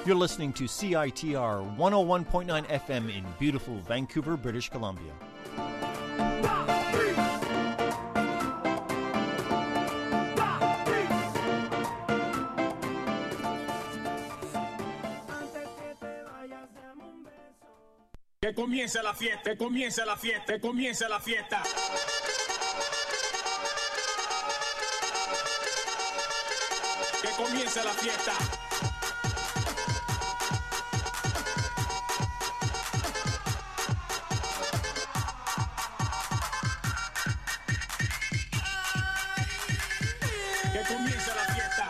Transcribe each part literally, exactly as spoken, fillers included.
You're listening to C I T R one oh one point nine F M in beautiful Vancouver, British Columbia. Que comience la fiesta, que comience la fiesta, que comience la fiesta. Que comience la fiesta. Que comience la fiesta.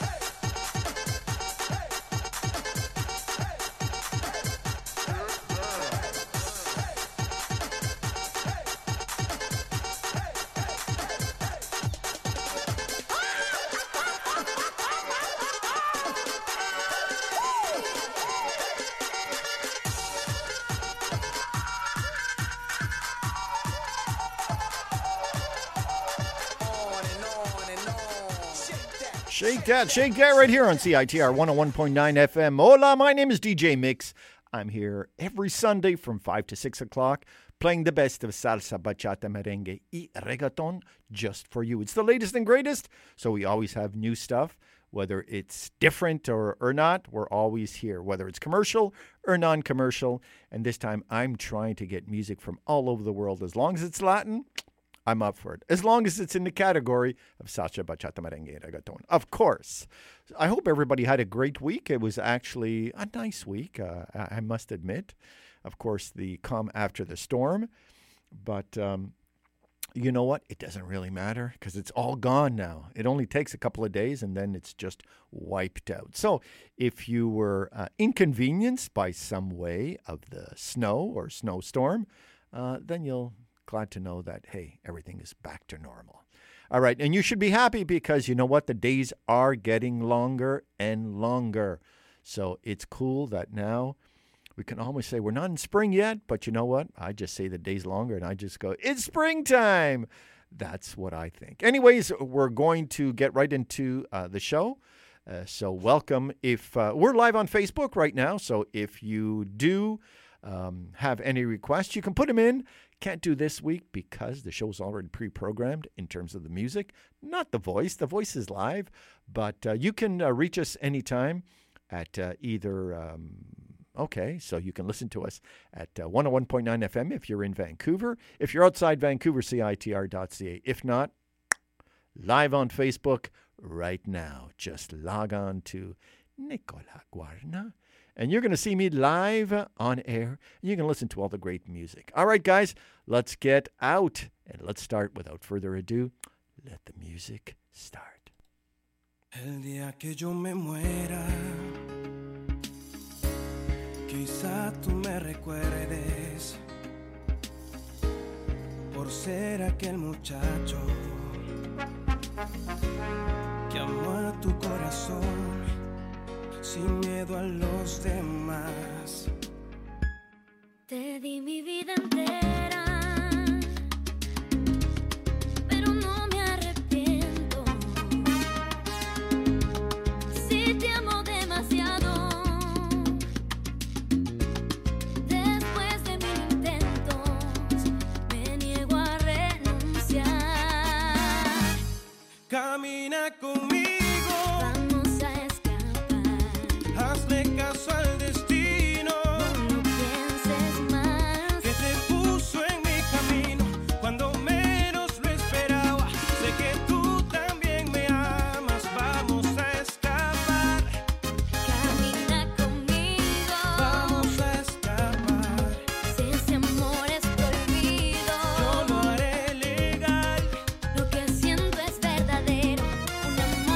Shake that, shake that right here on C I T R one oh one point nine F M. Hola, my name is D J Mix. I'm here every Sunday from five to six o'clock playing the best of salsa, bachata, merengue, y reggaeton just for you. It's the latest and greatest, so we always have new stuff. Whether it's different or, or not, we're always here, whether it's commercial or non-commercial. And this time I'm trying to get music from all over the world. As long as it's Latin, I'm up for it. As long as it's in the category of salsa, bachata, merengue, and reggaeton. Of course. I hope everybody had a great week. It was actually a nice week, uh, I must admit. Of course, the calm after the storm. But um, you know what? It doesn't really matter because it's all gone now. It only takes a couple of days and then it's just wiped out. So if you were uh, inconvenienced by some way of the snow or snowstorm, uh, then you'll glad to know that, hey, everything is back to normal. All right, and you should be happy because you know what? The days are getting longer and longer. So it's cool that now we can almost say we're not in spring yet, but you know what? I just say the days longer and I just go, it's springtime. That's what I think. Anyways, we're going to get right into uh, the show. Uh, so welcome. If uh, we're live on Facebook right now, so if you do um, have any requests, you can put them in. Can't do this week because the show's already pre-programmed in terms of the music, not the voice. The voice is live, but uh, you can uh, reach us anytime at uh, either, um, okay, so you can listen to us at uh, one oh one point nine F M if you're in Vancouver. If you're outside Vancouver, C I T R dot C A. If not, live on Facebook right now. Just log on to Nicola Guarna. And you're going to see me live on air. And you can listen to all the great music. All right, guys, let's get out. And let's start without further ado. Let the music start. El día que yo me muera, quizá tú me recuerdes por ser aquel muchacho que amó a tu corazón sin miedo a los demás. Te di mi vida entera, pero no me arrepiento. Si te amo demasiado, después de mil intentos, me niego a renunciar. Camina conmigo. Lo que siento es verdadero, un amor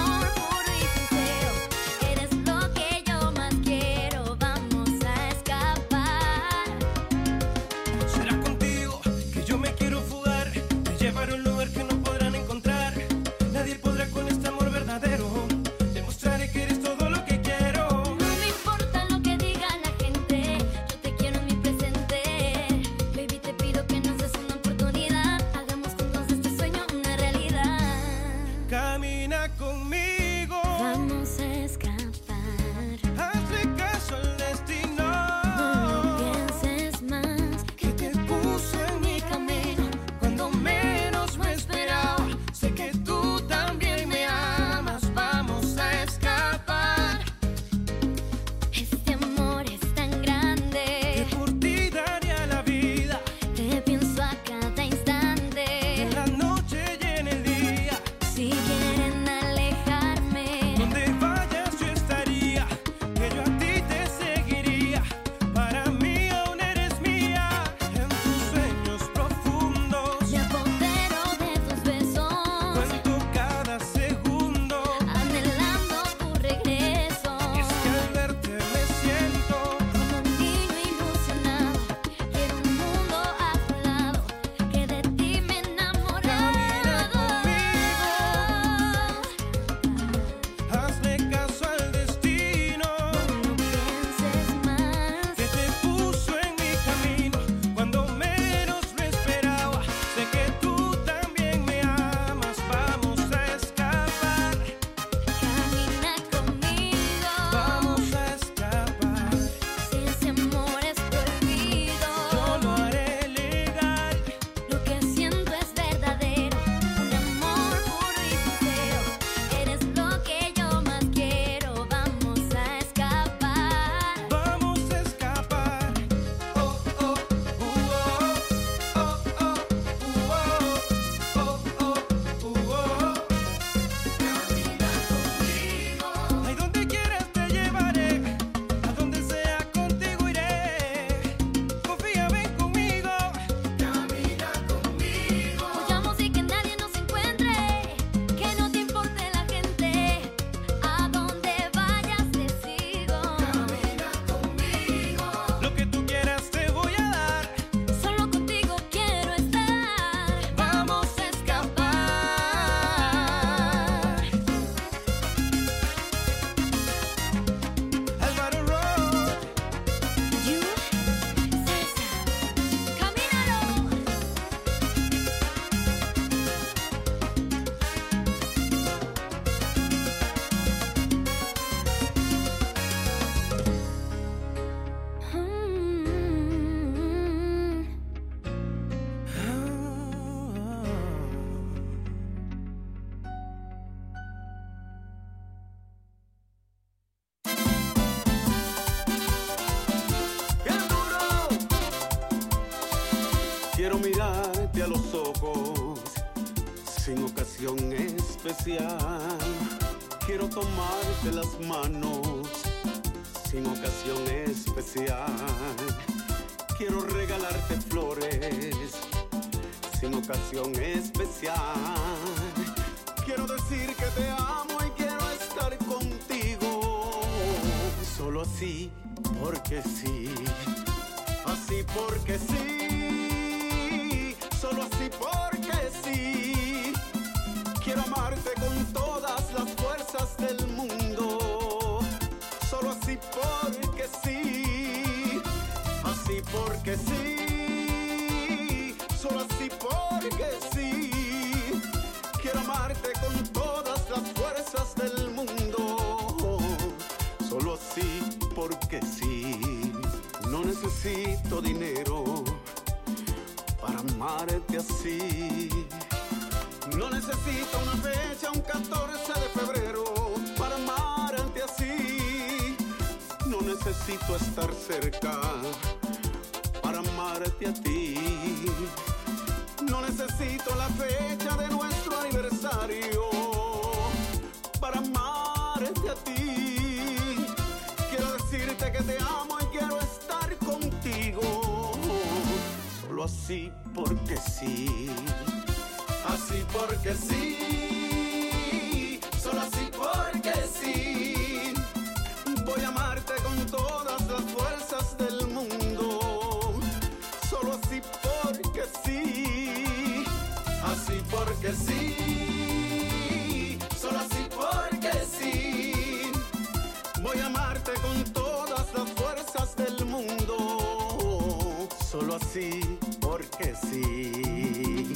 ojos sin ocasión especial. Quiero tomarte las manos sin ocasión especial. Quiero regalarte flores sin ocasión especial. Quiero decir que te amo y quiero estar contigo. Solo así, porque sí. Así porque sí. Solo así porque sí. Quiero amarte con todas las fuerzas del mundo. Solo así porque sí. Así porque sí. Solo así porque sí. Quiero amarte con todas las fuerzas del mundo. Solo así porque sí. No necesito dinero para amarte así. No necesito una fecha, un catorce de febrero para amarte así. No necesito estar cerca para amarte a ti. No necesito la fecha de nuestro aniversario para amarte a ti. Quiero decirte que te amo y quiero estar contigo. Solo así porque sí. Así porque sí. Solo así porque sí. Voy a amarte con todas las fuerzas del mundo. Solo así porque sí. Así porque sí. Solo así porque sí. Voy a amarte con todas las fuerzas del mundo. Solo así porque sí.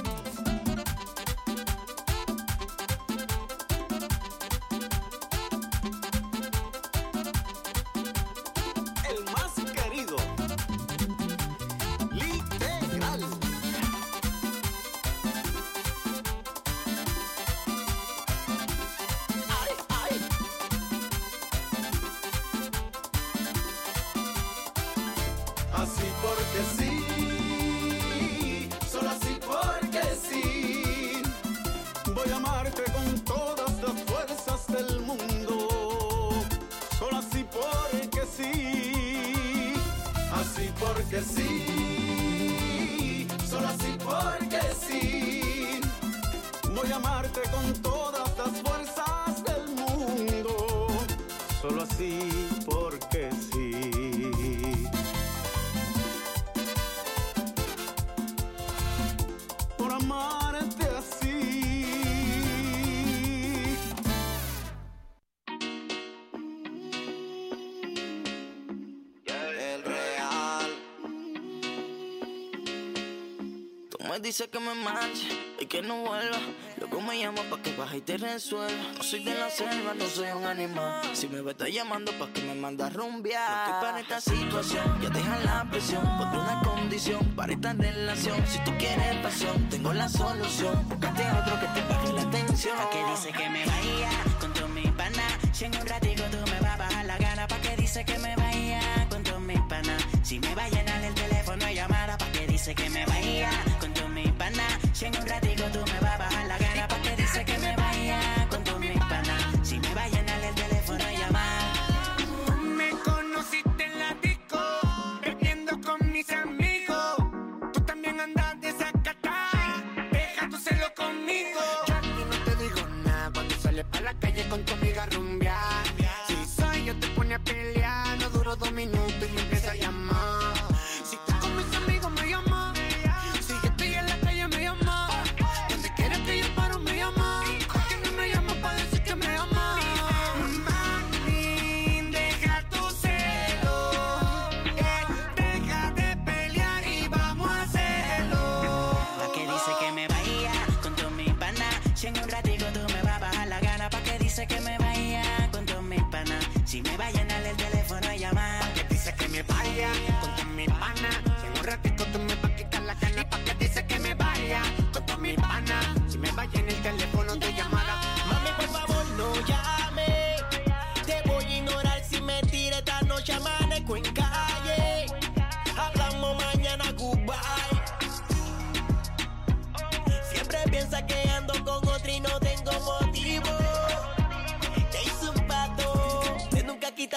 El más querido, literal. Ay, ay. Así porque sí. Solo así porque sí. Voy a amarte con todas las fuerzas del mundo. Solo así porque sí. Así porque sí. Solo así porque sí. Voy a amarte con todas las fuerzas del mundo. Solo así porque sí. Por amarte así. El real. Tú me dices que me marche y que no vuelva. Luego me llamas pa' que baje y te resuelva. No soy de la selva, no soy un animal. Si me ves, estás llamando pa' que me mandas a rumbear. No estoy para esta situación, ya deja la presión. Ponte una condición para esta relación. Si tú quieres pasión, tengo la solución. Búscate a otro que te pague la atención. Pa' que dice que me vaya con todos mis panas. Si en un ratico tú me vas a bajar la gana. Pa' que dice que me vaya con todos mis panas. Si me va a llenar el teléfono de llamada. Pa' que dice que me vaya con todos mis panas. Si en un ratico tú me vas a bajar la gana. Pa' que dice que me vaya con todos mis panas. Si me va a llenar el teléfono de llamada. Me conociste en la disco, bebiendo con mis amigos. Tú también andas desacatada, deja tu celo conmigo. Yo a ti no te digo nada cuando sales pa' la calle con tu amiga a rumbear. Si soy yo te pone a pelear, no duro dos minutos y me empieza a llamar. Si tú con mis amigos me llamas, si yo estoy en la calle me llamas. Donde quieras que yo paro me llamas. ¿Por qué no me llamas pa' decir que me amas? Mami, deja tu celo, eh, deja de pelear y vamos a hacerlo. Pa' que dice que me vaya con todos mis panas. Si en un ratico tú me vas a bajar la gana. Pa' que dice que me vaya con todos mis panas. Si me va a llenar el teléfono a llamar. Que dice que me vaya con todos mis panas. Si en un ratico tú me vas a quitar la gana. Pa' que dice que me vaya con todos mis panas. Si me vaya en el teléfono de llamada. Mami, por favor, no llame. Te voy a ignorar si me tira esta noche. Amanezco en calle. Hablamos mañana, goodbye.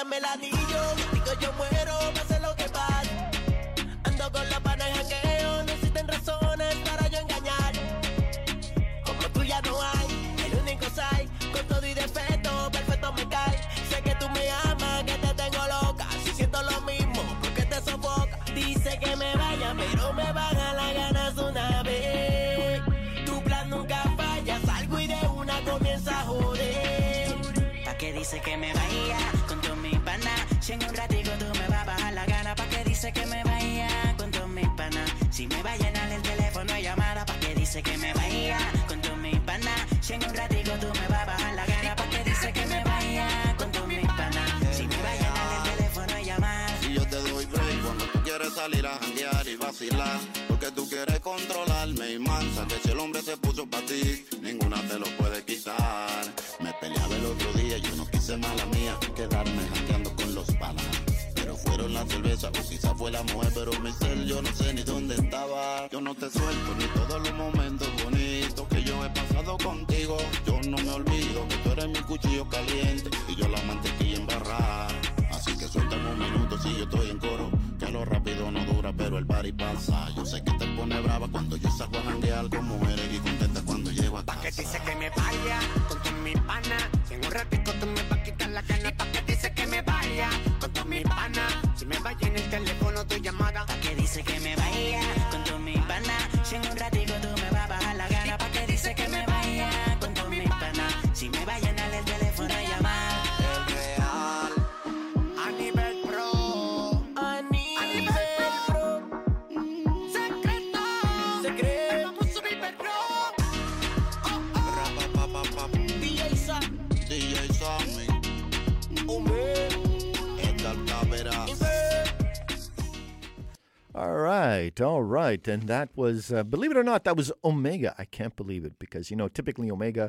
dame el anillo. Digo yo muero, pase lo que pase. Ando con los panas en jangueo, no existen razones para yo engañar. Como tú ya no hay, el único sai, con todo y defecto, perfecto me cae. Sé que tú me amas, que te tengo loca. Si siento lo mismo, porque te sofoca. Dice que me vaya, pero me bajan las ganas una vez. Tu plan nunca falla, salgo y de una comienza a joder. Pa' que dice que me vaya con todos mis panas. Si en un ratico tú me vas a bajar la gana. Pa' que dice que me vaya con todos mis panas. Si me va a llenar el teléfono de llamada. Pa' que dice que me vaya con todos mis panas. Si en un ratico tú me vas a bajar la gana. Pa' que dice que me vaya con todos mis panas. Si me va a llenar el teléfono de llamada. Si yo te doy break cuando tú quieres salir a janguear y vacilar, porque tú quieres controlarme y mansa, que si el hombre se puso pa' ti, ninguna te lo puede quitar. Me peleaba el otro día, yo no quise mala mía, quedarme jangueando con los panas. Pero fueron la cerveza, o quizá fue la mujer, pero mi ser yo no sé ni dónde estaba. Yo no te suelto ni todos los momentos bonitos que yo he pasado contigo. Yo no me olvido que tú eres mi cuchillo caliente y yo la mantequilla embarrada. Así que suéltame un minuto si yo estoy en coro, que lo rápido no dura, pero el party pasa. Yo sé que te pone brava cuando yo salgo a janguear con mujeres y contenta cuando llego a casa. Pa' que dice que me vaya con todos mis panas. En un ratico tú me vas a quitar la gana. Pa' que dice que me vaya con todos mis panas. Si me vaya en el teléfono tu llamada. Pa' que dice que me vaya con todos mis panas. Si en un ratico tú me vas a bajar la gana. Pa' que dice que me vaya con todos mis panas. Si me va a llenar el teléfono de llamada. El real. A nivel pro, A nivel pro, secreto, secreto. vamos a subir perro. Oh, oh. D J Sam, D J Sammy, Ume, esta Alcávera. All right, all right. And that was, uh, believe it or not, that was Omega. I can't believe it because, you know, typically Omega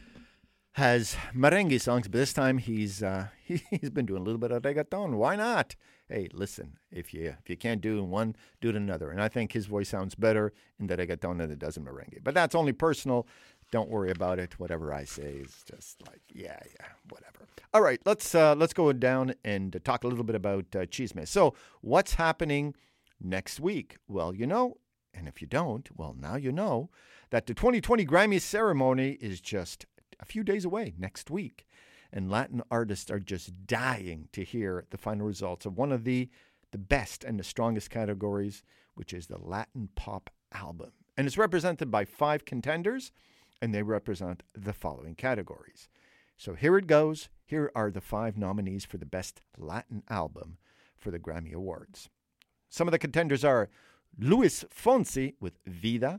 has merengue songs, but this time he's uh, he, he's been doing a little bit of reggaeton. Why not? Hey, listen, if you if you can't do one, do it another. And I think his voice sounds better in the reggaeton than it does in merengue. But that's only personal. Don't worry about it. Whatever I say is just like, yeah, yeah, whatever. All right, let's uh, let's go down and talk a little bit about uh, Chisme. So what's happening next week? Well, you know, and if you don't, well, now you know that the twenty twenty Grammy ceremony is just a few days away next week. And Latin artists are just dying to hear the final results of one of the, the best and the strongest categories, which is the Latin Pop Album. And it's represented by five contenders, and they represent the following categories. So here it goes. Here are the five nominees for the Best Latin Album for the Grammy Awards. Some of the contenders are Luis Fonsi with Vida,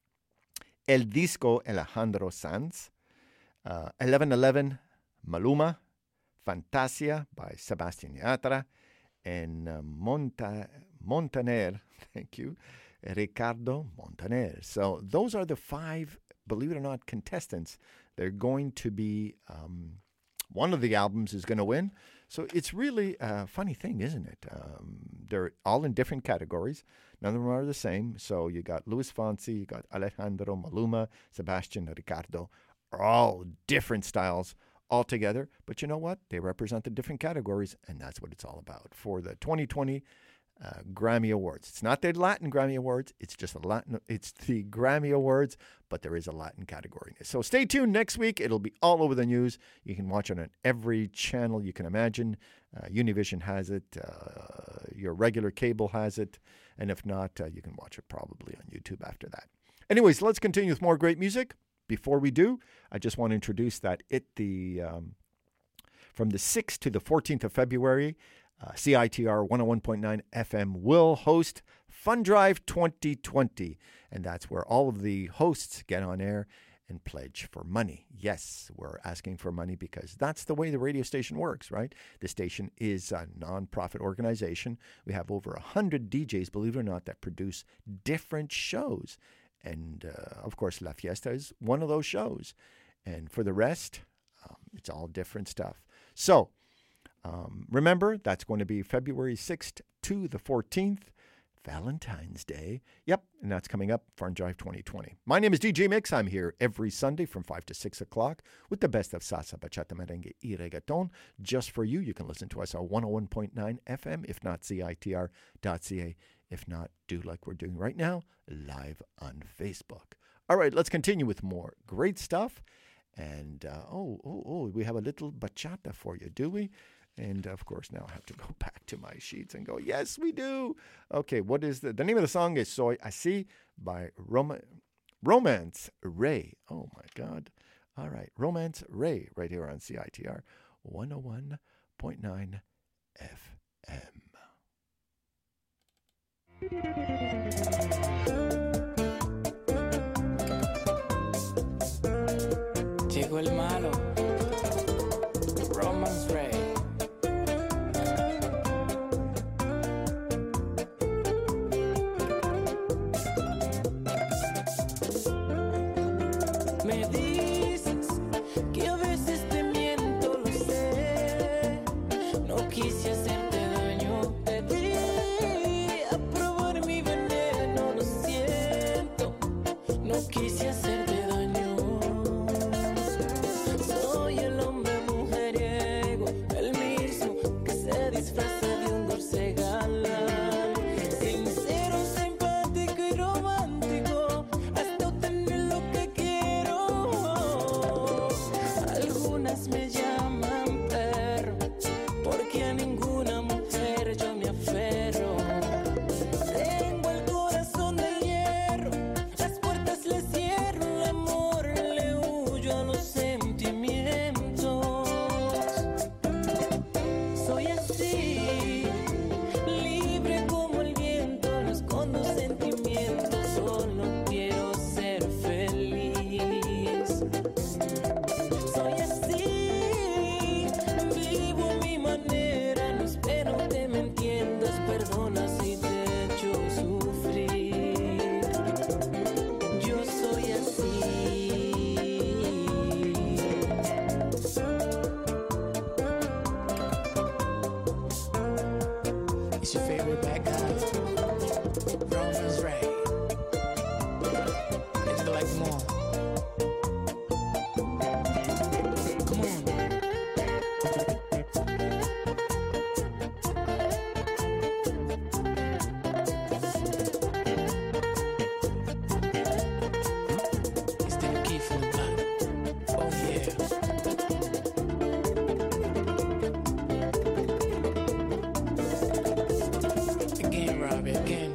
El Disco Alejandro Sanz, uh, eleven eleven Maluma, Fantasia by Sebastian Yatra, and uh, Monta- Montaner, thank you, Ricardo Montaner. So those are the five, believe it or not, contestants. They're going to be, um, one of the albums is going to win. So it's really a funny thing, isn't it? Um, they're all in different categories. None of them are the same. So you got Luis Fonsi, you got Alejandro, Maluma, Sebastian, Ricardo, are all different styles altogether. But you know what? They represent the different categories, and that's what it's all about for the twenty twenty uh, Grammy Awards. It's not the Latin Grammy Awards. It's just the Latin. It's the Grammy Awards, but there is a Latin category in it. So stay tuned next week. It'll be all over the news. You can watch it on every channel you can imagine. Uh, Univision has it. Uh, your regular cable has it. And if not, uh, you can watch it probably on YouTube after that. Anyways, let's continue with more great music. Before we do, I just want to introduce that it the um, from the sixth to the fourteenth of February, uh, C I T R one oh one point nine F M will host Fun Drive twenty twenty. And that's where all of the hosts get on air and pledge for money. Yes, we're asking for money because that's the way the radio station works, right? The station is a nonprofit organization. We have over one hundred D Js, believe it or not, that produce different shows. And, uh, of course, La Fiesta is one of those shows. And for the rest, um, it's all different stuff. So, um, remember, that's going to be February sixth to the fourteenth. Valentine's Day. Yep, and that's coming up, Farm Drive twenty twenty. My name is D J Mix. I'm here every Sunday from five to six o'clock with the best of salsa, bachata, merengue, y reggaeton. Just for you, you can listen to us on one oh one point nine F M, if not C I T R dot C A. If not, do like we're doing right now, live on Facebook. All right, let's continue with more great stuff. And, uh, oh, oh, oh, we have a little bachata for you, do we? And, of course, now I have to go back to my sheets and go, yes, we do. Okay, what is the, the name of the song is Soy Así by Roma, Romance Ray. Oh, my God. All right, Romance Ray right here on C I T R one oh one point nine F M. Llegó el malo, Romance Ray. Me dices que a veces te miento, lo sé. No quise hacerte daño, te di a probar mi veneno, lo siento. No quise hacerte daño. Soy el hombre mujeriego, el mismo que se disfraza de un dulce galán. Sincero, simpático y romántico, hasta obtener lo que quiero. Algunas me llaman perro, porque a ninguna mujer yo me aferro. Tengo el corazón de hierro, las puertas le cierro, el amor le huyo a los sentimientos. Soy así, libre como el viento, no escondo sentimientos, solo quiero ser feliz. Soy así, vivo a mi manera, no espero que me entiendas, perdona si te he hecho sufrir. Yo soy así. It's your favorite bad guy, Romance Ray. Would you like more? Come on. It's the key for the block. Oh yeah. Again, Robbie, again.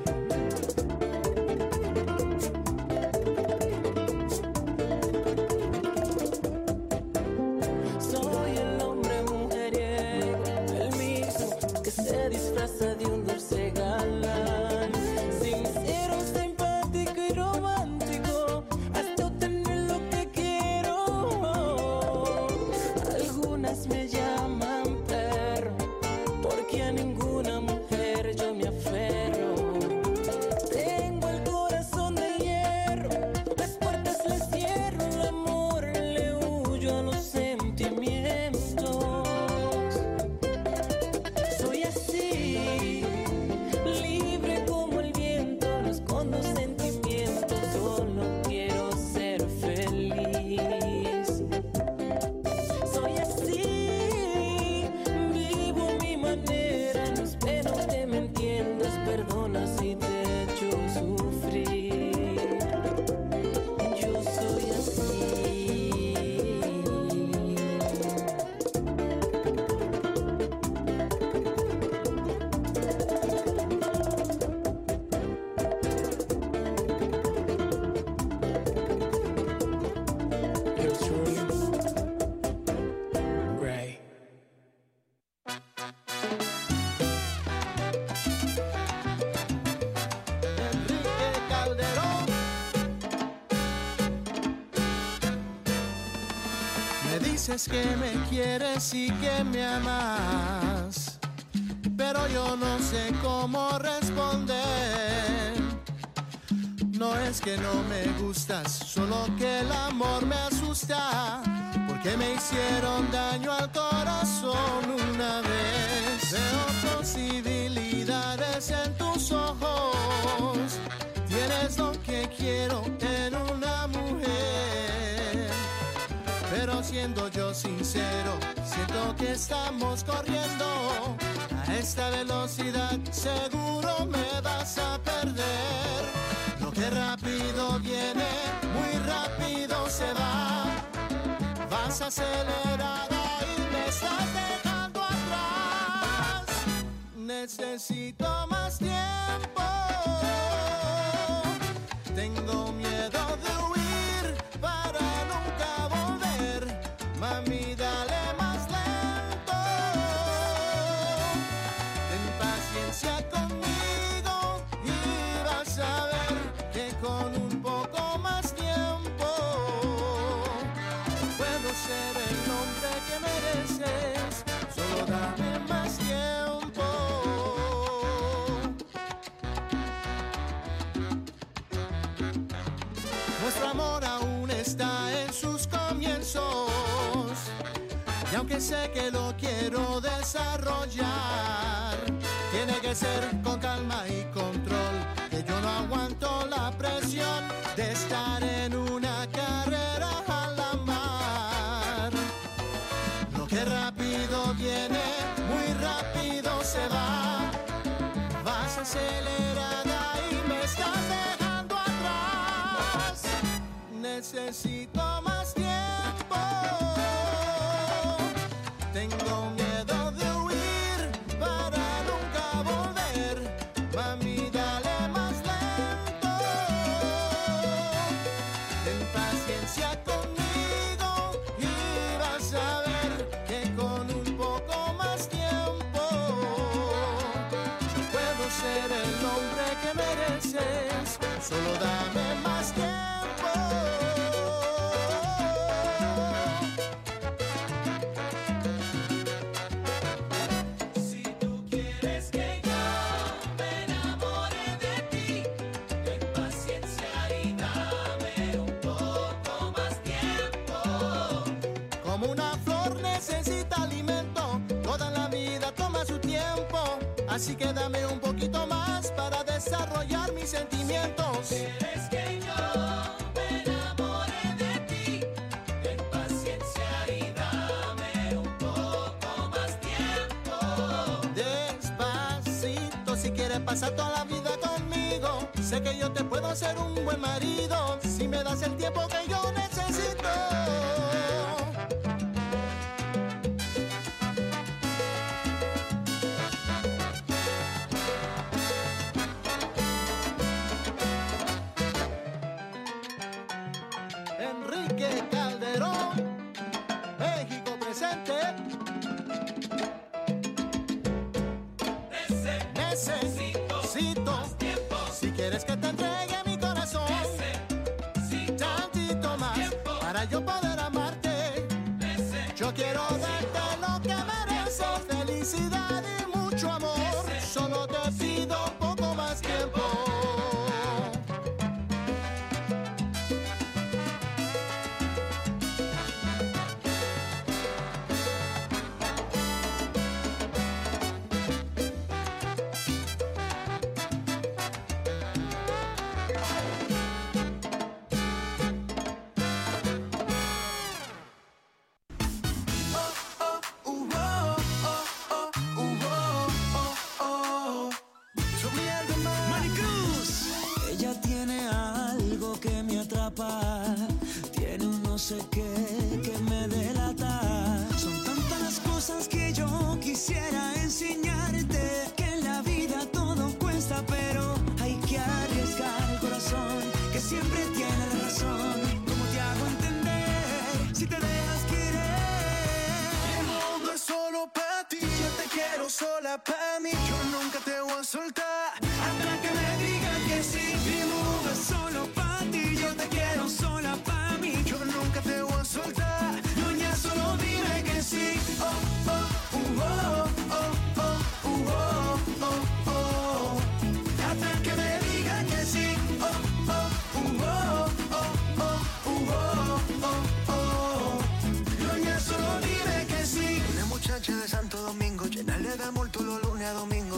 Soy el hombre mujeriego, el mismo que se disfraza de un dulce galán. Sincero, simpático y romántico, hasta obtener lo que quiero. Algunas me llaman perro, porque a ninguna mujer yo me aferro. Tengo el corazón de hierro, las puertas le cierro, el amor le huyo a los sentimientos. Soy así, libre como el viento, no escondo sentimientos, solo quiero ser feliz. Soy así, vivo a mi manera, no espero que me entiendas, perdona si te he hecho sufrir. Yo soy así. Yours truly, Ray. Enrique Calderón. Me dices que me quieres y que me amas, pero yo no sé cómo responder. No es que no me gustas, solo que el amor me asusta, porque me hicieron daño al corazón una vez. Veo posibilidades en tus ojos, quiero en una mujer. Pero siendo yo sincero, siento que estamos corriendo a esta velocidad, seguro me vas a perder. Lo que rápido viene, muy rápido se va. Vas acelerada y me estás dejando atrás. Necesito más tiempo. Tengo miedo de huir para nunca volver. Mami, dale más lento. Ten paciencia conmigo y vas a ver que con un poco más tiempo puedo ser el hombre que mereces. Solo dame más tiempo. Nuestro amor aún está en sus comienzos, y aunque sé que lo quiero desarrollar, tiene que ser con calma y control, que yo no aguanto la presión de estar en una carrera a la mar. Lo que rápido viene, muy rápido se va. Vas acelerada y me estás dejando atrás. Necesito más tiempo. Tengo miedo de huir para nunca volver. Mami, dale más lento. Ten paciencia conmigo y vas a ver que con un poco más tiempo yo puedo ser el hombre que mereces. Solo dame más tiempo. Así que dame un poquito más para desarrollar mis sentimientos. ¿Quieres que yo me enamore de ti? Ten paciencia y dame un poco más tiempo. Despacito, si quieres pasar toda la vida conmigo, sé que yo te puedo ser un buen marido, si me das el tiempo que yo necesito. Enrique Calderón, México presente. Necesito si quieres que te entregue mi corazón, tantito más para yo poder amarte. Yo quiero darte lo que mereces, felicidad y mucho amor. Solo te pido poco más tiempo. Tiene un no sé qué que me delata. Son tantas las cosas que yo quisiera enseñarte, que en la vida todo cuesta, pero hay que arriesgar el corazón, que siempre tiene la razón. ¿Cómo te hago entender si te dejas querer? El mundo es solo para ti, yo te quiero sola para mí. Yo nunca te voy a soltar hasta que me digas que sí. Mi mundo es solo para ti, yo te quiero sola para mí. Yo nunca te voy a soltar, no, ya solo dime que sí. Oh, oh, uh, oh, oh, oh, uh, oh, oh, oh. Hasta que me diga que sí. Oh, oh, uh, oh, oh, oh, uh, oh, oh, oh. No, ya solo dime que sí. Una muchacha de Santo Domingo, llenarle de amor todos los lunes a domingo.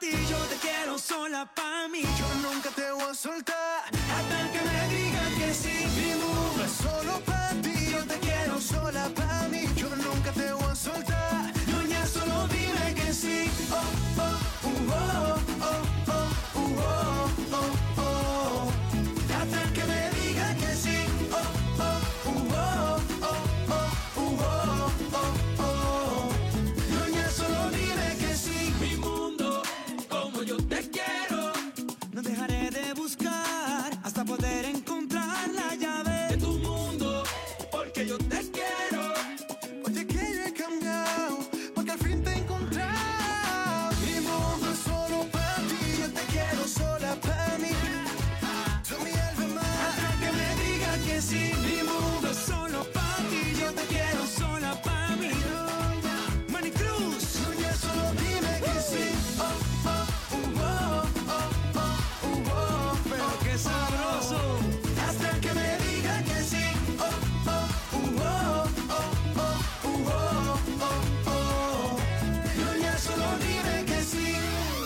ti, yo te quiero sola pa' mí. Yo nunca te voy a soltar hasta que me digas que sí. Mi mundo es solo pa' ti, yo te quiero sola pa' mí. Yo nunca te voy a soltar, no, ya solo dime que sí. Oh, oh, uh, oh, oh, oh, uh, oh, oh, oh. Hasta que me digas que sí. Oh, oh, uh, oh, oh, oh, uh, oh, oh, oh. No, ya solo dime que sí. Mi mundo, como yo te quiero, no dejaré de buscar hasta poder encontrar la llave de tu mundo, porque yo te quiero. Oye, que yo he cambiado, porque al fin te he encontrado. Mi mundo es solo para ti, yo te quiero sola para mí. Tú mi alma más, hasta que me digas que sí. Mi mundo es solo para ti, yo te quiero sola para mí. Manny Cruz, no, ya solo dime que sí. Oh, oh, uh, oh, oh, oh, uh, oh, pero qué sabroso. Hasta que me digas que sí. Oh, oh, uh, oh, oh, oh, uh, oh, oh, oh. No, ya solo dime que sí.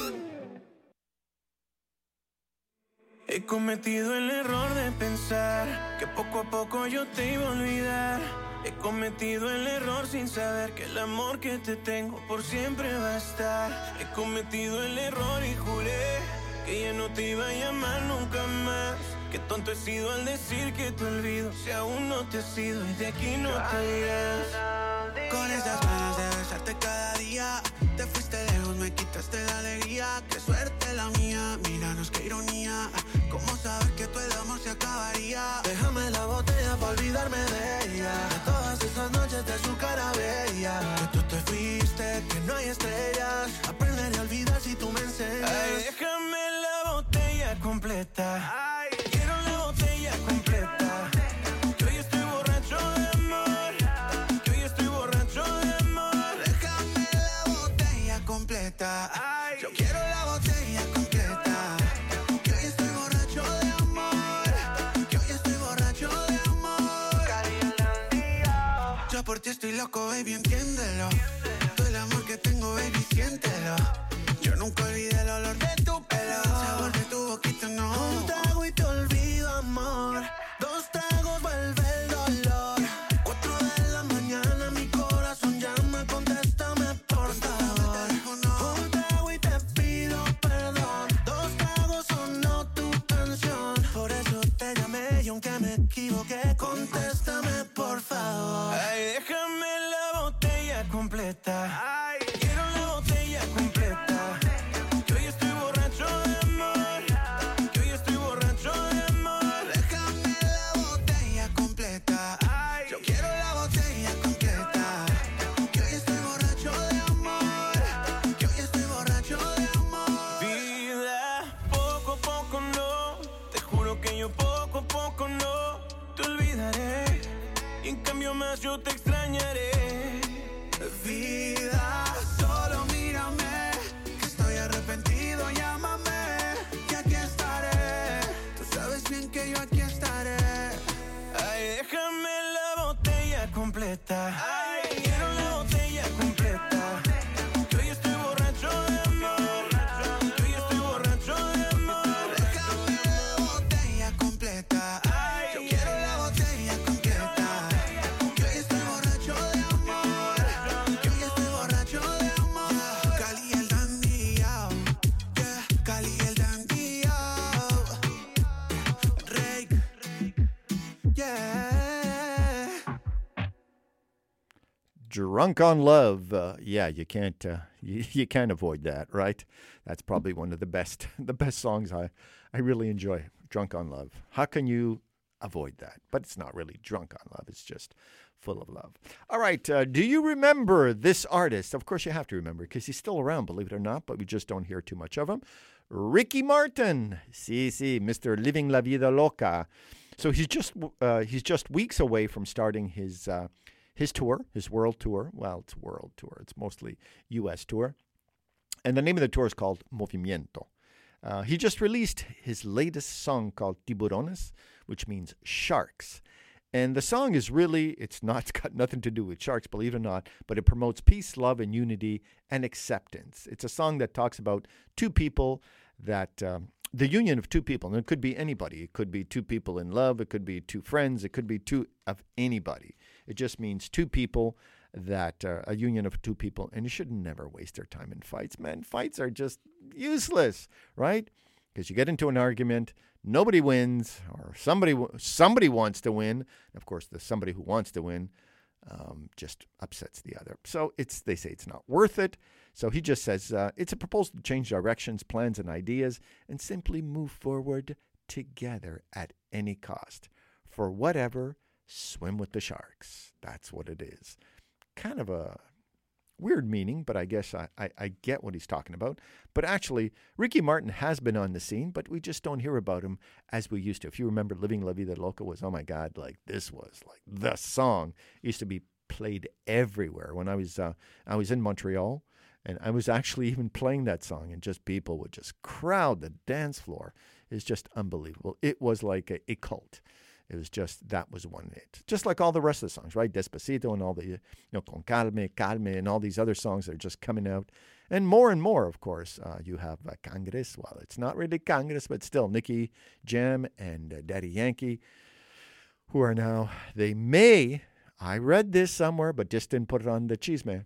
He cometido el error de pensar que poco a poco yo te iba a olvidar. He cometido el error sin saber que el amor que te tengo por siempre va a estar. He cometido el error y juré que ya no te iba a llamar nunca más. Qué tonto he sido al decir que te olvido, si aún no te has ido y de aquí no te irás. Con esas ganas de besarte cada día, te fuiste lejos, me quitaste la alegría. Qué suerte la mía, míranos qué ironía. ¿Cómo saber que todo el amor se acabaría? Déjame la botella para olvidarme de ella, de todas esas noches de su cara bella. Que tú te fuiste, que no hay estrellas. Aprenderé a olvidar si tú me enseñas. Ay, déjame la botella completa. Ay, quiero la botella completa. Que hoy estoy borracho de amor. Que hoy estoy borracho de amor. Déjame la botella completa. Ay, yo quiero la botella completa. Que hoy estoy borracho de amor. Que hoy estoy borracho de amor. Yo por ti estoy loco, baby, entiéndelo. Todo el amor que tengo, baby, siéntelo. Yo nunca olvidé el olor de tu pelo, el sabor de tu boquita, no. Un trago y te olvido, amor. Dos tragos vuelve el dolor. Cuatro de la mañana mi corazón llama, contéstame por favor. Un trago y te pido perdón. Dos tragos sonó tu canción, por eso te llamé y aunque me equivoqué, contéstame por favor. ay, déjame la botella completa. Ay, quiero la botella completa. Que hoy estoy borracho de amor. Que hoy estoy borracho de amor. Déjame la botella completa. Ay, yo quiero la botella completa. Que hoy estoy borracho de amor. Que hoy estoy borracho de amor. vida, poco a poco no. Te juro que yo poco a poco no te olvidaré. Y en cambio más yo te extrañaré. Vida, solo mírame, que estoy arrepentido, llámame, que aquí estaré. Tú sabes bien que yo aquí estaré. Ay, déjame la botella completa. Ay, quiero la botella completa. Que hoy estoy borracho de amor. Que hoy estoy borracho de amor. Déjame la botella completa. Ay, yo quiero la botella completa. Que hoy estoy borracho de amor. Que hoy estoy borracho de amor. Cali el dandy, yeah. Cali el dandy, yeah. Rake, yeah. Drunk on Love. Uh, yeah, you can't uh, you, you can't avoid that, right? That's probably one of the best the best songs I, I really enjoy. Drunk on Love. How can you avoid that? But it's not really drunk on love. It's just full of love. All right. Uh, do you remember this artist? Of course you have to remember because he's still around, believe it or not, but we just don't hear too much of him. Ricky Martin. Sí, sí, Mister Living La Vida Loca. So he's just uh, he's just weeks away from starting his uh, his tour, his world tour. Well, it's world tour. It's mostly U S tour. And the name of the tour is called Movimiento. Uh, he just released his latest song called Tiburones, which means sharks. And the song is really, it's not it's got nothing to do with sharks, believe it or not, but it promotes peace, love, and unity and acceptance. It's a song that talks about two people that, um, the union of two people. And it could be anybody. It could be two people in love. It could be two friends. It could be two of anybody. It just means two people that, uh, a union of two people. And you should never waste their time in fights, man. Fights are just useless, right? Because you get into an argument, nobody wins, or somebody somebody wants to win. And of course, the somebody who wants to win um, just upsets the other. So it's they say it's not worth it. So he just says uh, it's a proposal to change directions, plans, and ideas, and simply move forward together at any cost. For whatever, swim with the sharks. That's what it is. Kind of a weird meaning, but I guess I, I, I get what he's talking about. But actually, Ricky Martin has been on the scene, but we just don't hear about him as we used to. If you remember, Living La Vida Loca was, oh my God, like this was like the song. It used to be played everywhere. When I was uh, I was in Montreal, and I was actually even playing that song, and just people would just crowd the dance floor. It's just unbelievable. It was like a, a cult. It was just, that was one hit. Just like all the rest of the songs, right? Despacito and all the, you know, Con Calme, Calme, and all these other songs that are just coming out. And more and more, of course, uh, you have uh, Cangres. Well, it's not really Cangres, but still Nicky Jam and uh, Daddy Yankee, who are now, they may, I read this somewhere, but just didn't put it on the Chisme.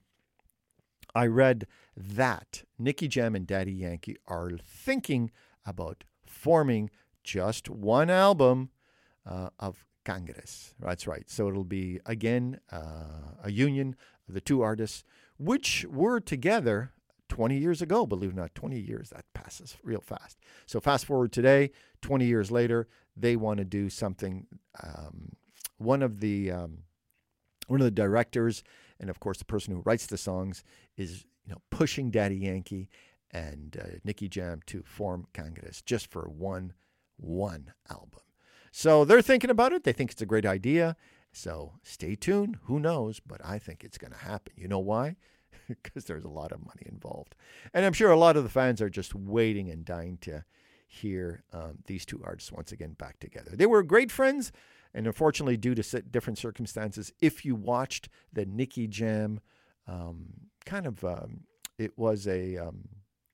I read that Nicky Jam and Daddy Yankee are thinking about forming just one album Uh, of Cangres. That's right. So it'll be, again, uh, a union of the two artists, which were together twenty years ago, believe it or not. twenty years, that passes real fast. So fast forward today, twenty years later, they want to do something. Um, one of the um, one of the directors, and of course the person who writes the songs, is you know pushing Daddy Yankee and uh, Nicky Jam to form Cangres just for one one album. So they're thinking about it. They think it's a great idea. So stay tuned. Who knows? But I think it's going to happen. You know why? Because there's a lot of money involved. And I'm sure a lot of the fans are just waiting and dying to hear um, these two artists once again back together. They were great friends. And unfortunately, due to different circumstances, if you watched the Nicky Jam, um, kind of, um, it was a... Um,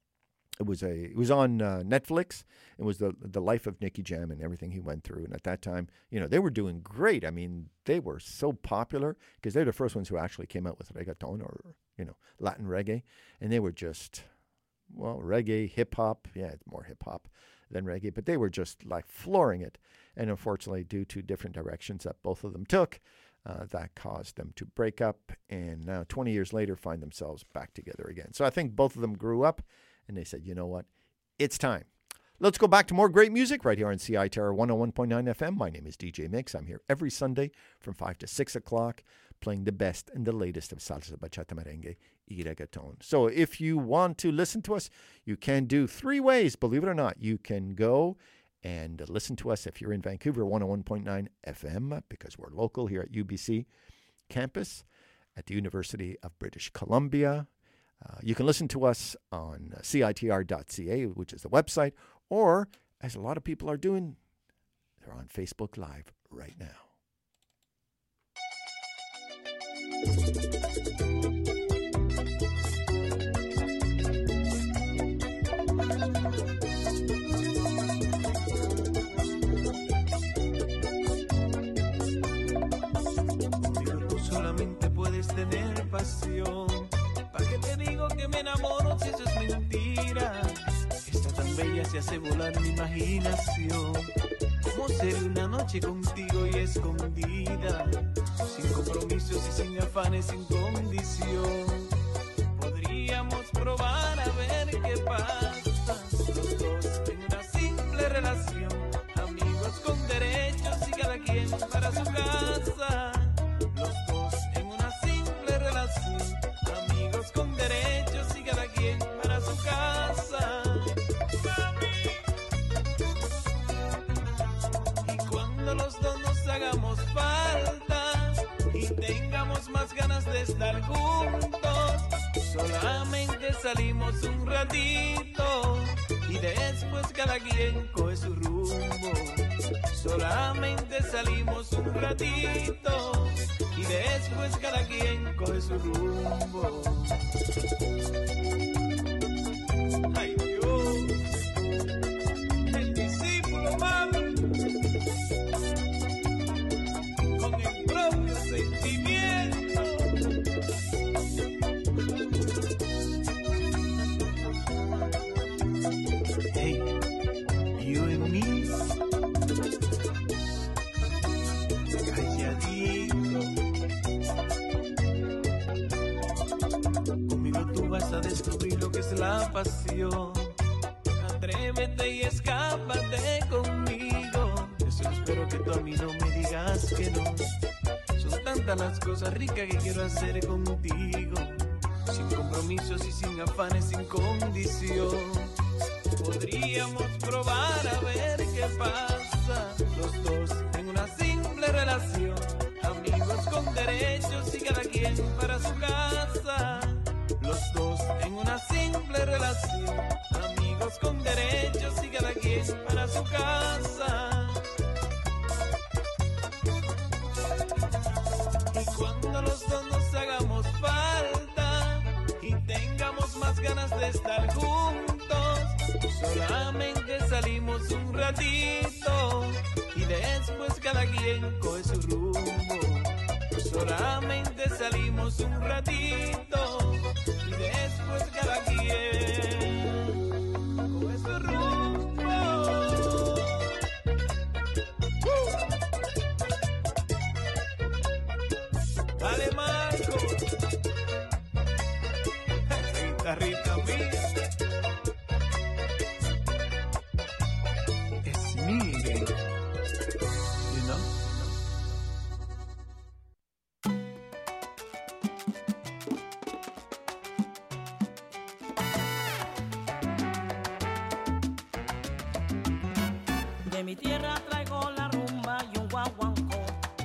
It was a. It was on uh, Netflix. It was the the life of Nicky Jam and everything he went through. And at that time, you know, they were doing great. I mean, they were so popular because they're the first ones who actually came out with reggaeton or you know Latin reggae, and they were just well reggae, hip hop. Yeah, it's more hip hop than reggae, but they were just like flooring it. And unfortunately, due to different directions that both of them took, uh, that caused them to break up. And now, twenty years later, find themselves back together again. So I think both of them grew up. And they said, you know what? It's time. Let's go back to more great music right here on C I T R one oh one point nine F M. My name is D J Mix. I'm here every Sunday from five to six o'clock playing the best and the latest of salsa, bachata, merengue, y reggaeton. So if you want to listen to us, you can do three ways, believe it or not. You can go and listen to us if you're in Vancouver, one oh one point nine F M, because we're local here at U B C campus at the University of British Columbia. Uh, you can listen to us on uh, C I T R dot C A, which is the website, or, as a lot of people are doing, they're on Facebook Live right now. Conmigo tú solamente puedes tener pasión. ¿Para qué te digo que me enamoro si eso es mentira? Está tan bella se hace volar mi imaginación. ¿Cómo ser una noche contigo y escondida? Sin compromisos y sin afanes, sin condición. Podríamos probar a ver qué pasa. Los dos en una simple relación. Amigos con derechos y cada quien para su casa. Los dos en una simple relación. Con derechos y cada quien para su casa. Y cuando los dos nos hagamos falta y tengamos más ganas de estar juntos, solamente salimos un ratito y después cada quien coge su rumbo. Solamente salimos un ratito y después cada quien coge su rumbo. Ay Dios, el discípulo mami, con el propio sentimiento. Hey, you and me, calladito. Conmigo tú vas a descubrir lo que es la pasión. Atrévete y escápate conmigo. Yo solo espero que tú a mí no me digas que no. Son tantas las cosas ricas que quiero hacer contigo, sin compromisos y sin afanes, sin condición. Podríamos probar a ver qué pasa, los dos en una simple relación, amigos con derechos y cada quien para su casa. Los dos en una simple relación, amigos con derechos y cada quien para su casa. Y cuando los dos nos hagamos falta y tengamos más ganas de estar juntos, solamente salimos un ratito y después cada quien coge su rumbo. Solamente salimos un ratito y después cada quien coge su rumbo. Uh. Dale Marco, esa guitarrita mía. Mire, you know? De mi tierra traigo la rumba y un guaguancó,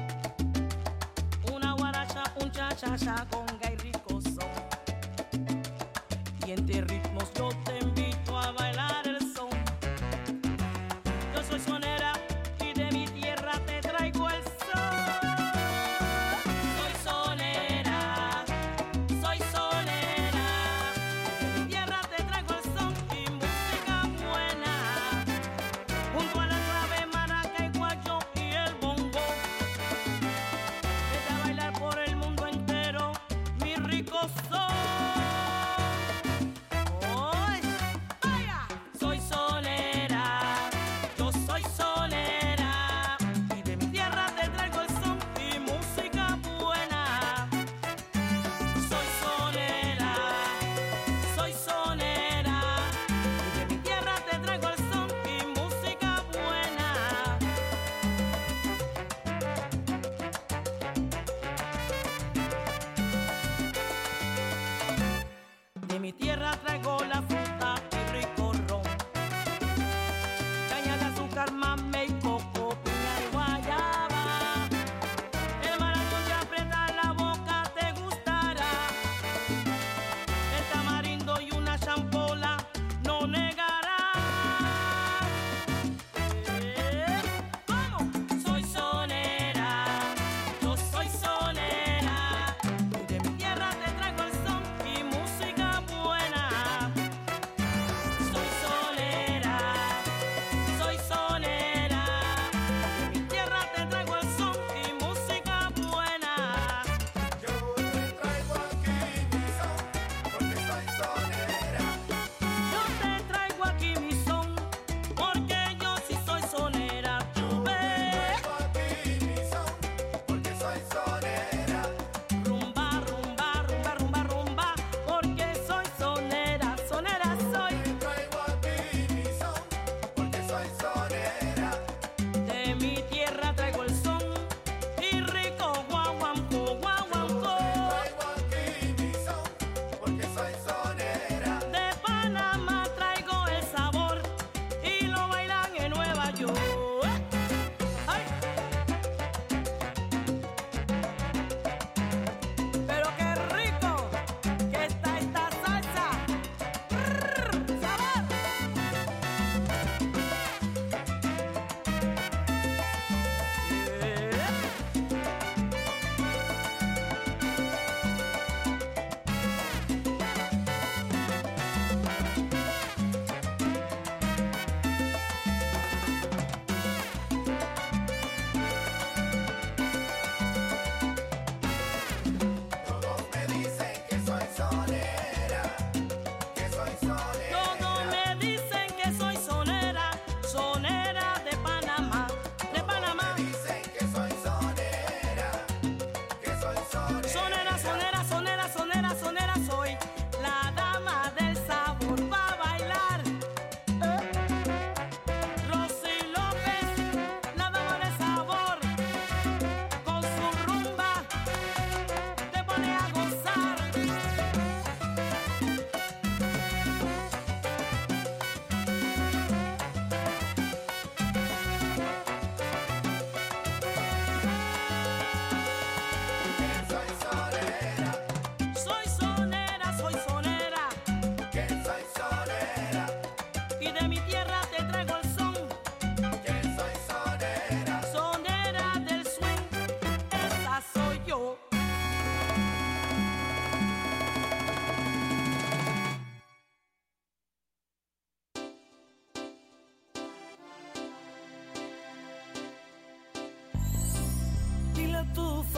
una guaracha, un cha-cha-cha con gay rico son. Y entre ritmos yo te invito a bailar el son. Yo soy sonera y de mi tierra te traigo el son. Soy sonera, soy sonera, de mi tierra te traigo el son y música buena. Junto a la clave, maraca y guayo y el bongo, vete a bailar por el mundo entero mi rico son.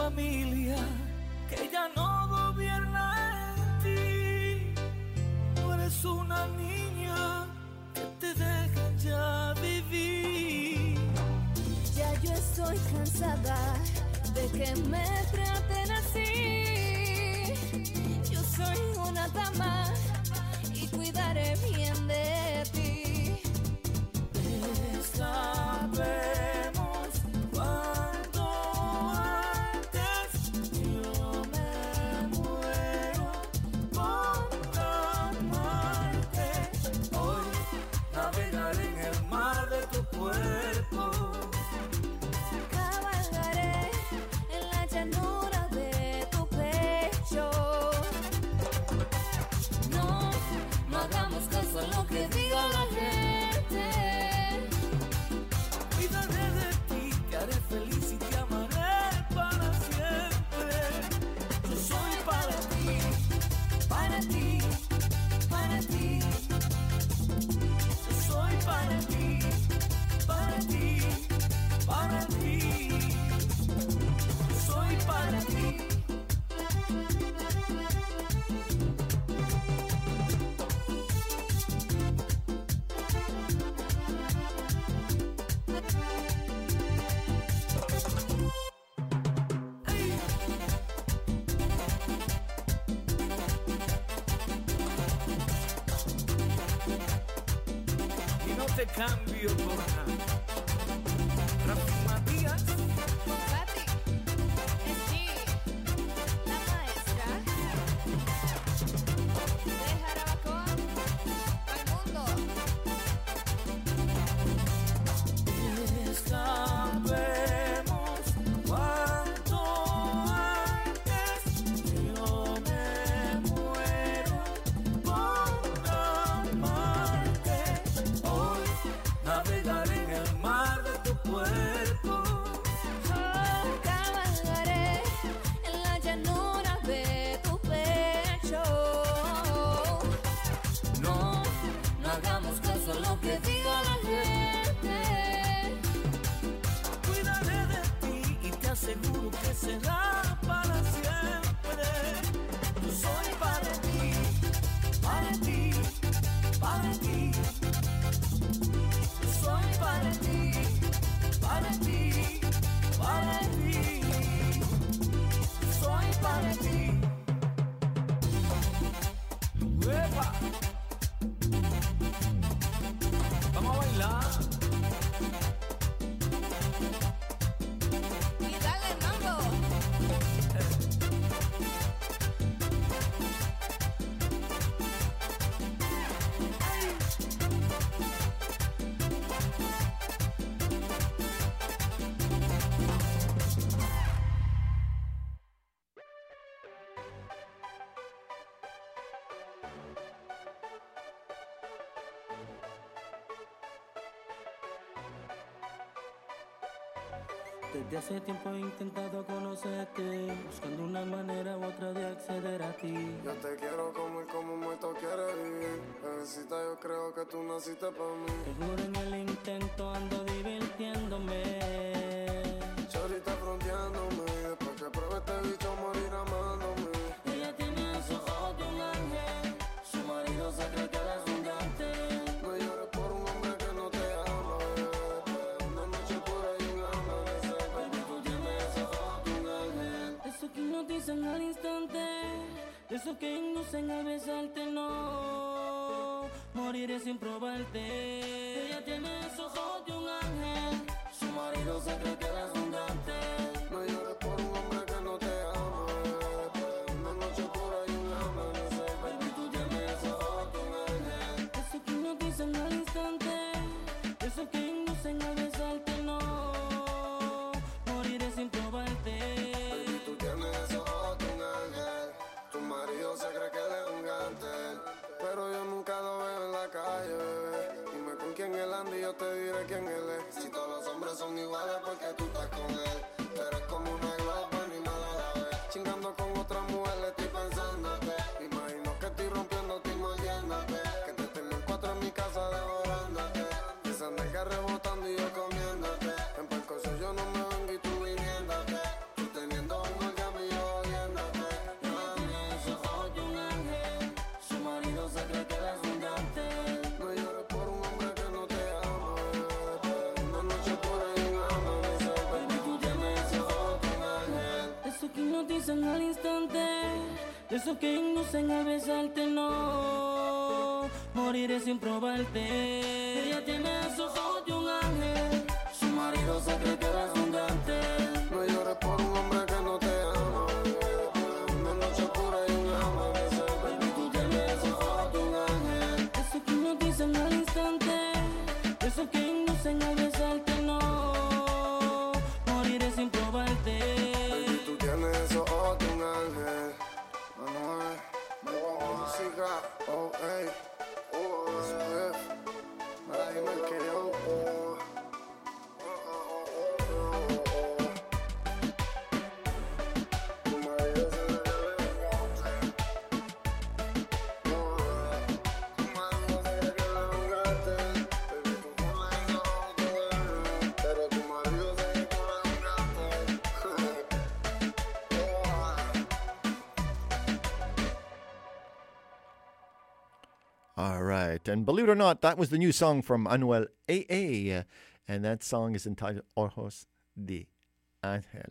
familia que ya no gobierna en ti. Tú eres una niña que te dejan ya vivir. Ya yo estoy cansada de que me traten así. Yo soy una dama y cuidaré bien de ti. Sabemos cuánto antes yo me muero por amarte. Hoy navegaré en el mar de tu cuerpo. Cabalgaré en la llanura de tu pecho. No, no hagamos caso a lo que diga la gente. Cuidaré de ti, te haré feliz y te amaré para siempre. Yo soy para ti, para ti, para ti. Yo soy para ti, para ti, para ti. Yo soy para ti. Y no te cambio por nada. Rafi Matías. Katy, es G, la maestra. De Jarabacoa al mundo. Sabemos cuánto antes yo me muero por amarte. Hoy navegaré en el mar de tu cuerpo. Oh, cabalgaré en la llanura de tu pecho. No, no hagamos caso a lo que diga la gente. Cuidaré de ti y te aseguro que será para siempre. Yo soy para ti, para ti, para ti. Yo soy para ti, para ti, para ti. Yo soy para ti. ¡Uepa! Vamos a bailar. Y dale mambo. Desde hace tiempo he intentado conocerte, buscando una manera u otra de acceder a ti. Yo te quiero como y como muerto quiere vivir. Bebecita, yo creo que tú naciste para mí. Te juro en el intento ando divirtiéndome. Chorita fronteándome. Después que pruebe este bicho morir amándome. Ella tiene esos ojos de un ángel. Su marido se cree que eres un gante. No llores por un hombre que no te ama, bebé. Una noche pura y un amanecer. Baby, tú tienes esos ojos de un ángel. Eso que hipnotizan al instante. Eso que inducen a besarte, no. Moriré sin probarte. Ella tiene esos ojos de un ángel. Su marido se cree que eres un gante. No llores por un hombre que no te ama, bebé. Una noche pura y un amanecer. Baby, tú tienes esos ojos de un ángel. Eso que hipnotizan al instante. Eso que inducen a besarte, no. Moriré sin probarte. Baby, tú tienes esos ojos de un ángel. Tu marido se cree que él es un gante. Pero yo nunca lo veo en la calle, bebé. Dime con quién él anda y yo te diré quién él es. Si todos los hombres son iguales porque tú estás con él. Pero es como una globa ni nada a la vez. Chingando con otra mujer le estoy pensándote. Imagino que estoy rompiéndote y mordiéndote. Que te tengo en cuatro en mi casa devorándote. Esa nalga rebotando y yo comiéndote. En percoso yo no me vengo y tú viniéndote. Tú teniendo un Esos que inducen a besarte, no, moriré sin probarte. Ella tiene esos ojos de un ángel, su marido se cree que eres un gante. No llores por un hombre que no te ama. Una noche pura y un amanecer. Baby, tú tienes esos ojos de un ángel. Esos que nos dicen al instante, esos que inducen a besarte, no, moriré sin probarte. Baby, tú tienes esos ojos de un ángel. Manuel, música, oh, hey, oh, Swift, Nadie me quedó, oh. All right. And believe it or not, that was the new song from Anuel A A. And that song is entitled Ojos de Ángel.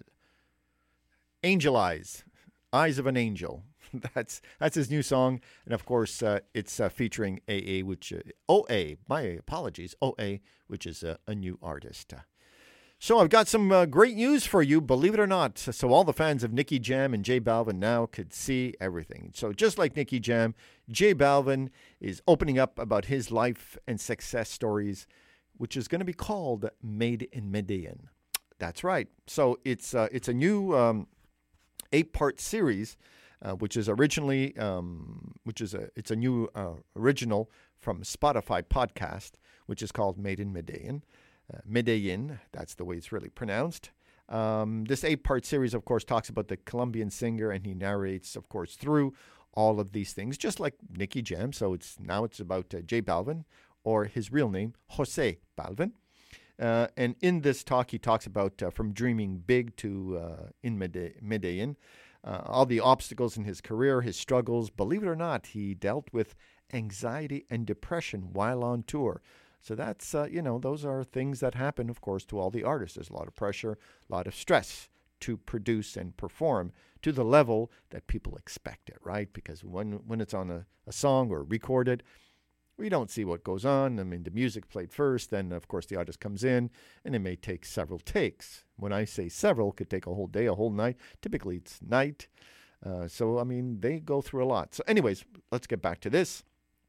Angel Eyes. Eyes of an Angel. That's that's his new song. And of course, uh, it's uh, featuring A A, which, uh, O A, my apologies, O A, which is uh, a new artist. So I've got some uh, great news for you, believe it or not. So all the fans of Nicky Jam and J Balvin now could see everything. So just like Nicky Jam, J Balvin is opening up about his life and success stories, which is going to be called Made in Medellin. That's right. So it's uh, it's a new um, eight-part series, uh, which is originally um, which is a it's a new uh, original from Spotify podcast, which is called Made in Medellin. Uh, Medellin, that's the way it's really pronounced. Um, this eight-part series, of course, talks about the Colombian singer, and he narrates, of course, through all of these things, just like Nicky Jam. So it's now it's about uh, J Balvin, or his real name, Jose Balvin. Uh, and in this talk, he talks about uh, from dreaming big to uh, in Mede- Medellin, uh, all the obstacles in his career, his struggles. Believe it or not, he dealt with anxiety and depression while on tour. So that's, uh, you know, those are things that happen, of course, to all the artists. There's a lot of pressure, a lot of stress to produce and perform to the level that people expect it, right? Because when when it's on a, a song or recorded, we don't see what goes on. I mean, the music played first, then, of course, the artist comes in, and it may take several takes. When I say several, it could take a whole day, a whole night. Typically, it's night. Uh, so, I mean, they go through a lot. So anyways, let's get back to this.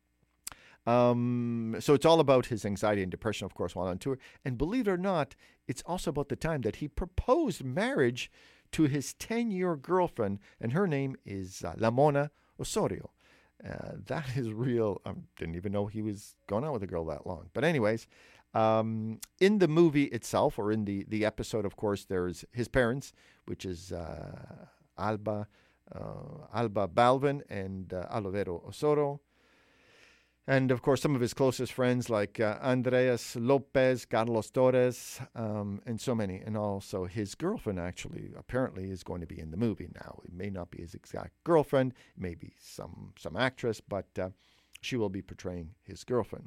Um, so it's all about his anxiety and depression, of course, while on tour. And believe it or not, it's also about the time that he proposed marriage to his ten-year girlfriend, and her name is uh, Lamona Osorio. Uh, that is real. I didn't even know he was going out with a girl that long. But anyways, um, in the movie itself, or in the, the episode, of course, there's his parents, which is uh, Alba, uh, Alba Balvin and uh, Alvaro Osorio. And, of course, some of his closest friends like uh, Andreas Lopez, Carlos Torres, um, and so many. And also his girlfriend, actually, apparently is going to be in the movie now. It may not be his exact girlfriend. It may be some, some actress, but uh, she will be portraying his girlfriend.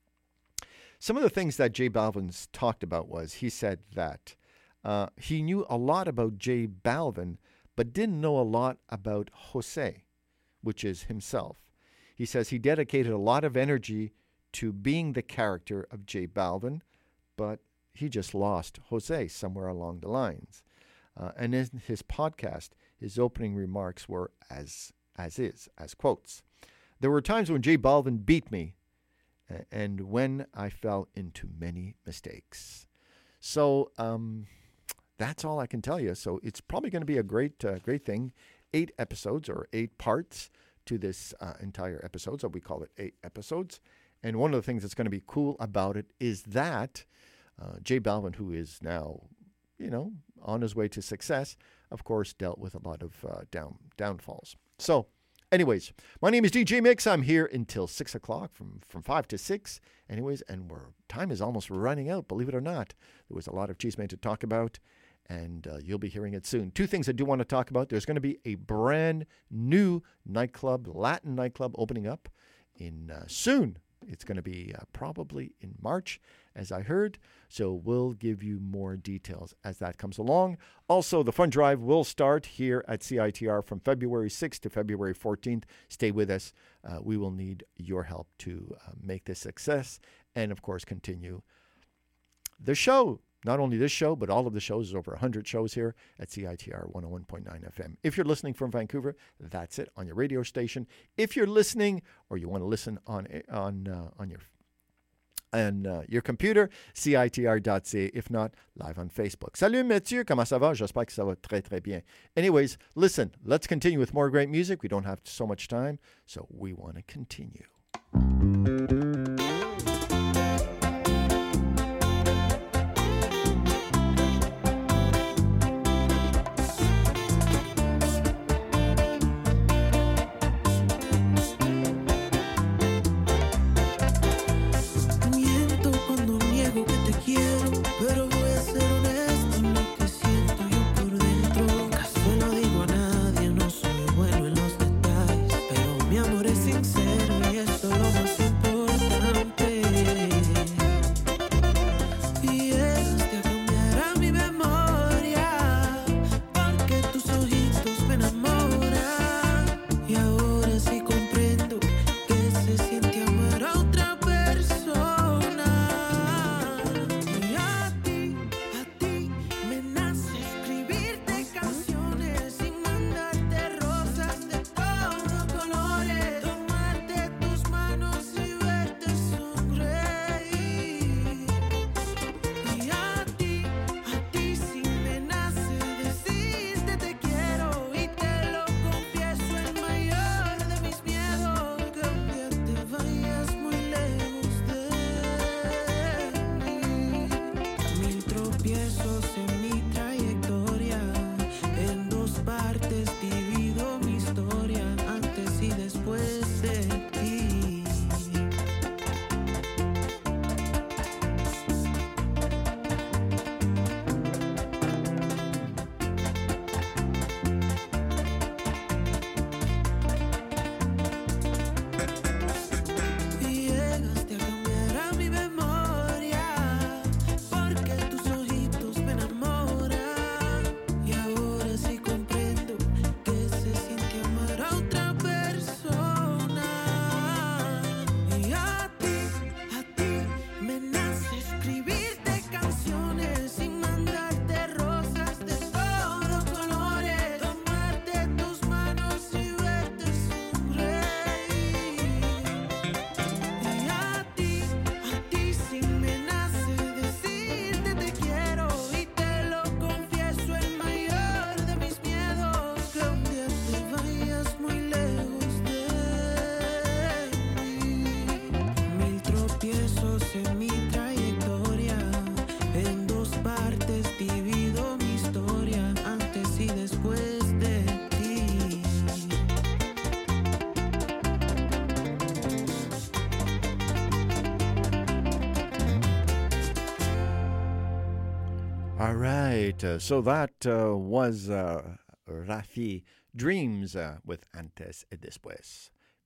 Some of the things that J Balvin's talked about was he said that uh, he knew a lot about J Balvin, but didn't know a lot about Jose, which is himself. He says he dedicated a lot of energy to being the character of J Balvin, but he just lost Jose somewhere along the lines. Uh, and in his podcast, his opening remarks were as as is, as quotes. There were times when J Balvin beat me, uh, and when I fell into many mistakes. So um, that's all I can tell you. So it's probably going to be a great, uh, great thing. Eight episodes or eight parts to this uh, entire episode, so we call it eight episodes. And one of the things that's going to be cool about it is that uh, J Balvin, who is now, you know, on his way to success, of course, dealt with a lot of uh, down downfalls. So, anyways, my name is D J Mix. I'm here until six o'clock, from, from five to six. Anyways, and we're, time is almost running out, believe it or not. There was a lot of Chisme to talk about, and uh, you'll be hearing it soon. Two things I do want to talk about. There's going to be a brand new nightclub, Latin nightclub, opening up in uh, soon, It's going to be uh, probably in March, as I heard. So we'll give you more details as that comes along. Also, the fund drive will start here at C I T R from February sixth to February fourteenth. Stay with us. Uh, we will need your help to uh, make this success and, of course, continue the show. Not only this show, but all of the shows. There's over one hundred shows here at C I T R one oh one point nine F M. If you're listening from Vancouver, that's it, on your radio station. If you're listening or you want to listen on on uh, on your on uh, your computer, C I T R dot C A. If not, live on Facebook. Salut Mathieu, comment ça va? J'espère que ça va très très bien. Anyways, listen, let's continue with more great music. We don't have so much time, so we want to continue. All right. Uh, so that uh, was uh, Rafi Dreams uh, with Antes y Después,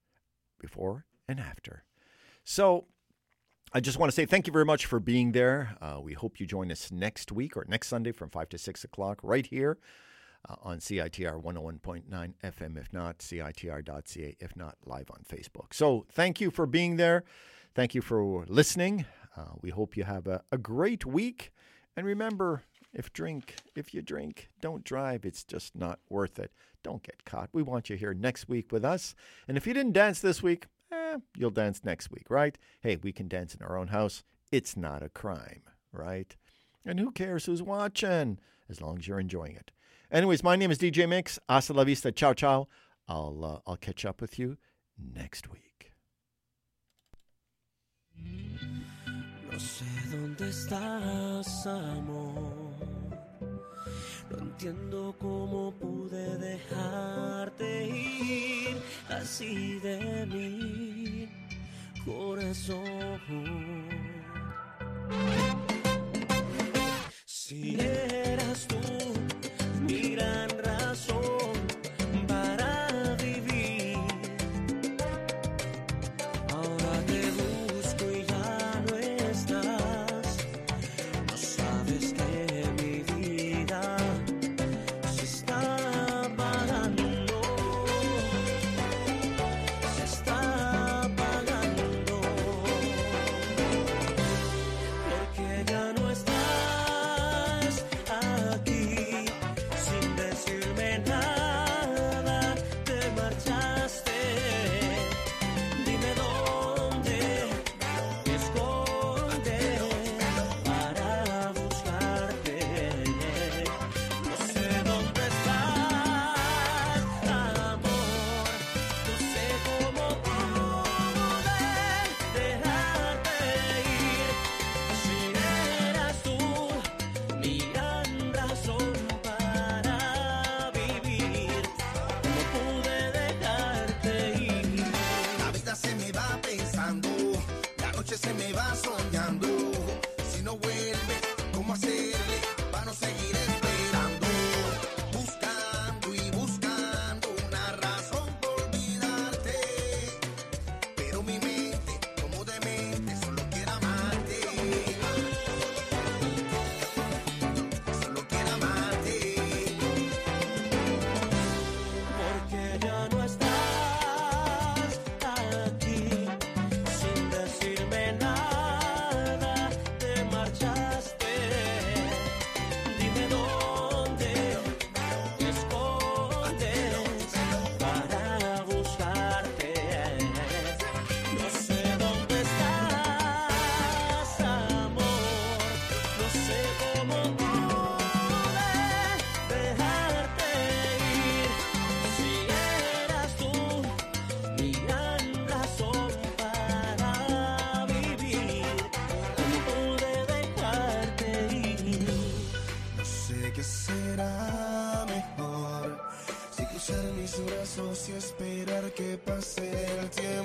before and after. So I just want to say thank you very much for being there. Uh, we hope you join us next week or next Sunday from five to six o'clock right here uh, on C I T R one oh one point nine F M, if not C I T R dot C A, if not live on Facebook. So thank you for being there. Thank you for listening. Uh, we hope you have a, a great week. And remember, if drink, if you drink, don't drive. It's just not worth it. Don't get caught. We want you here next week with us. And if you didn't dance this week, eh, you'll dance next week, right? Hey, we can dance in our own house. It's not a crime, right? And who cares who's watching, as long as you're enjoying it. Anyways, my name is D J Mix. Hasta la vista. Ciao, ciao. I'll, uh, I'll catch up with you next week. No sé dónde estás, amor. No entiendo cómo pude dejarte ir así de mi corazón. Si eras tú mi gran razón para vivir, ahora te busco. esperar que pase el tiempo.